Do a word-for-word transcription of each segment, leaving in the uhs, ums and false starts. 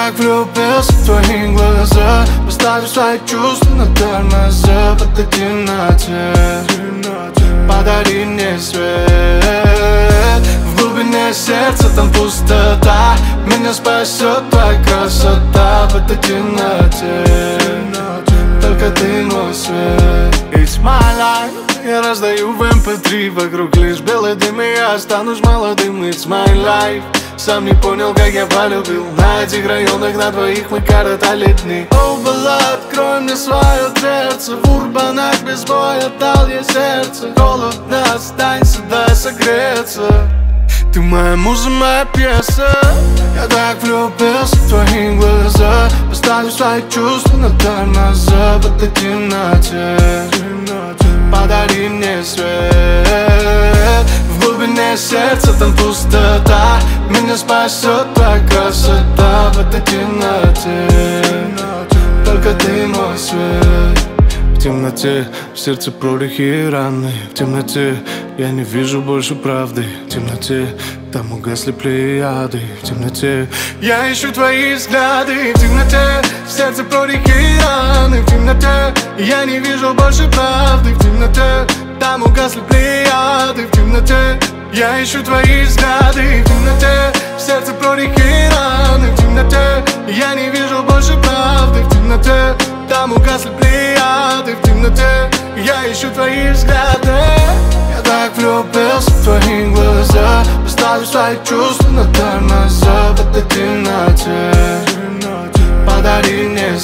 так влюбился в твои глаза, поставив свои чувства на тормоза. В этой темноте подари мне свет. В глубине сердца там пустота, меня спасет твоя красота. В этой темноте только ты мой свет. It's my life. Я раздаю в эм пэ три, вокруг лишь белый дым, и я останусь молодым. It's my life. Сам не понял, как я полюбил. На этих районах на двоих мы коротали дни. О, была, открой мне свое дверцу. В урбанах без боя дал я сердце. Холодно, останься, дай согреться. Ты моя муза, моя пьеса. Я так влюбился в твои глаза, поставив свои чувства на тормоза. В этой темноте подари мне свет. В глубине сердца там пустота, меня спасет твоя красота. В этой темноте только ты мой свет. В темноте в сердце прорехи и раны. В темноте я не вижу больше правды. В темноте там угасли плеяды. В темноте я ищу твои взгляды. В темноте в сердце прорехи и раны. В темноте я не вижу больше правды. В темноте там угасли плеяды. В темноте я ищу твои взгляды. В темноте в сердце прорехи и раны. В темноте я не вижу больше правды. В темноте там угасли плеяды. В темноте я ищу твои взгляды. Я так влюбился в твои глаза, поставив свои чувства на тормоза. В этой темноте подари мне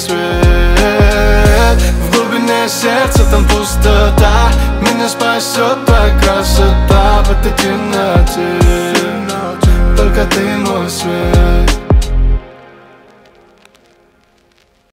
свет. В глубине сердца там пустота, меня спасет твоя красота.